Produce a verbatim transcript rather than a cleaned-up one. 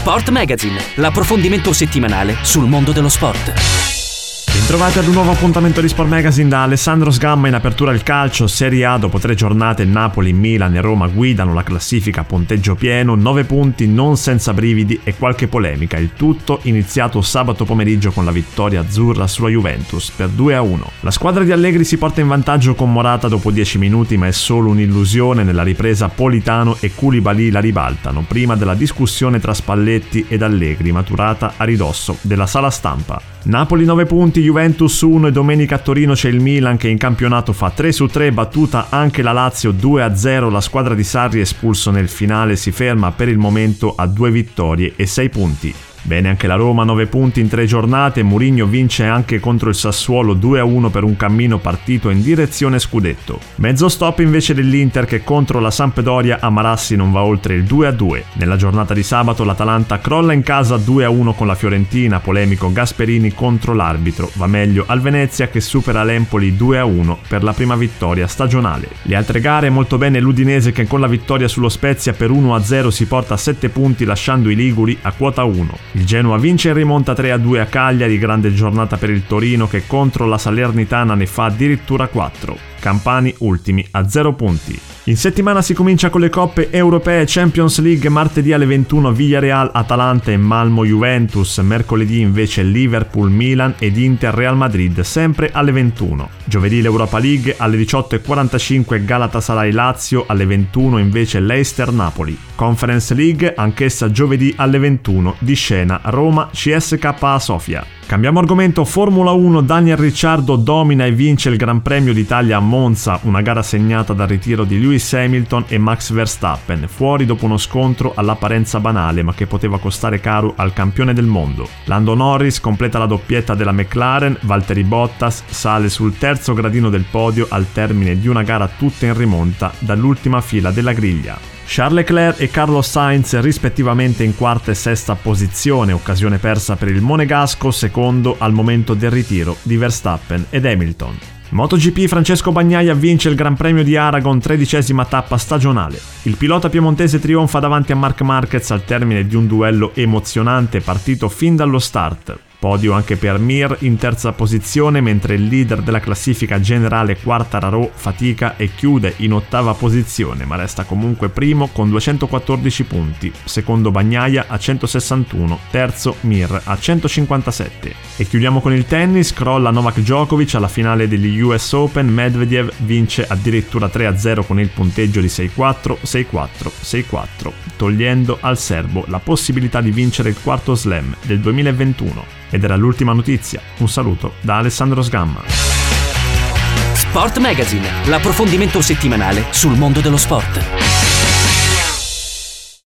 Sport Magazine, l'approfondimento settimanale sul mondo dello sport. Bentrovati ad un nuovo appuntamento di Sport Magazine da Alessandro Sgamma. In apertura il calcio, Serie A. Dopo tre giornate Napoli, Milan e Roma guidano la classifica a punteggio pieno, nove punti non senza brividi e qualche polemica. Il tutto iniziato sabato pomeriggio con la vittoria azzurra sulla Juventus per due a uno. La squadra di Allegri si porta in vantaggio con Morata dopo dieci minuti, ma è solo un'illusione. Nella ripresa Politano e Koulibaly la ribaltano prima della discussione tra Spalletti ed Allegri, maturata a ridosso della sala stampa. Napoli nove punti, Juventus uno e domenica a Torino c'è il Milan che in campionato fa tre su tre, battuta anche la Lazio due a zero. La squadra di Sarri, espulso nel finale, si ferma per il momento a due vittorie e sei punti. Bene anche la Roma, nove punti in tre giornate. Mourinho vince anche contro il Sassuolo due a uno per un cammino partito in direzione scudetto. Mezzo stop invece dell'Inter che contro la Sampdoria a Marassi non va oltre il due a due. Nella giornata di sabato l'Atalanta crolla in casa due a uno con la Fiorentina, polemico Gasperini contro l'arbitro. Va meglio al Venezia che supera l'Empoli due a uno per la prima vittoria stagionale. Le altre gare molto bene l'Udinese che con la vittoria sullo Spezia per uno a zero si porta a sette punti lasciando i liguri a quota uno. Il Genoa vince e rimonta tre a due a Cagliari, grande giornata per il Torino che contro la Salernitana ne fa addirittura quattro. Campani ultimi a zero punti. In settimana si comincia con le coppe europee. Champions League martedì alle ventuno Villarreal Atalanta e Malmo Juventus, mercoledì invece Liverpool Milan ed Inter Real Madrid sempre alle ventuno. Giovedì l'Europa League alle diciotto e quarantacinque Galatasaray Lazio, alle ventuno invece Leicester Napoli. Conference League anch'essa giovedì alle ventuno, di scena Roma C S K A Sofia. Cambiamo argomento, Formula uno. Daniel Ricciardo domina e vince il Gran Premio d'Italia a Monza, una gara segnata dal ritiro di Lewis Hamilton e Max Verstappen, fuori dopo uno scontro all'apparenza banale ma che poteva costare caro al campione del mondo. Lando Norris completa la doppietta della McLaren, Valtteri Bottas sale sul terzo gradino del podio al termine di una gara tutta in rimonta dall'ultima fila della griglia. Charles Leclerc e Carlos Sainz rispettivamente in quarta e sesta posizione, occasione persa per il monegasco, secondo al momento del ritiro di Verstappen ed Hamilton. MotoGP, Francesco Bagnaia vince il Gran Premio di Aragon, tredicesima tappa stagionale. Il pilota piemontese trionfa davanti a Marc Marquez al termine di un duello emozionante partito fin dallo start. Podio anche per Mir in terza posizione, mentre il leader della classifica generale Quartararo fatica e chiude in ottava posizione, ma resta comunque primo con duecentoquattordici punti, secondo Bagnaia a centosessantuno, terzo Mir a centocinquantasette. E chiudiamo con il tennis, crolla Novak Djokovic alla finale degli U S Open, Medvedev vince addirittura tre a zero con il punteggio di sei quattro, sei quattro, sei quattro, togliendo al serbo la possibilità di vincere il quarto slam del duemilaventuno. Ed era l'ultima notizia. Un saluto da Alessandro Sgamma. Sport Magazine, l'approfondimento settimanale sul mondo dello sport.